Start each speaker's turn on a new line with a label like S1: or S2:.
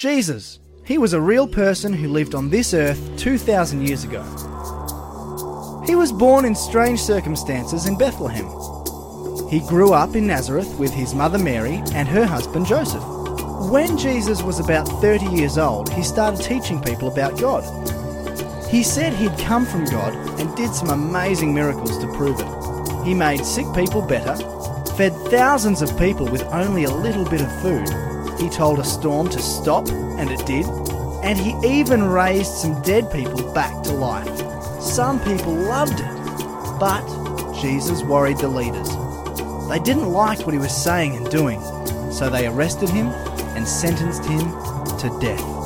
S1: Jesus. He was a real person who lived on this earth 2,000 years ago. He was born in strange circumstances in Bethlehem. He grew up in Nazareth with his mother Mary and her husband Joseph. When Jesus was about 30 years old, he started teaching people about God. He said he'd come from God and did some amazing miracles to prove it. He made sick people better, fed thousands of people with only a little bit of food. He told a storm to stop, and it did. And he even raised some dead people back to life. Some people loved it, but Jesus worried the leaders. They didn't like what he was saying and doing, so they arrested him and sentenced him to death.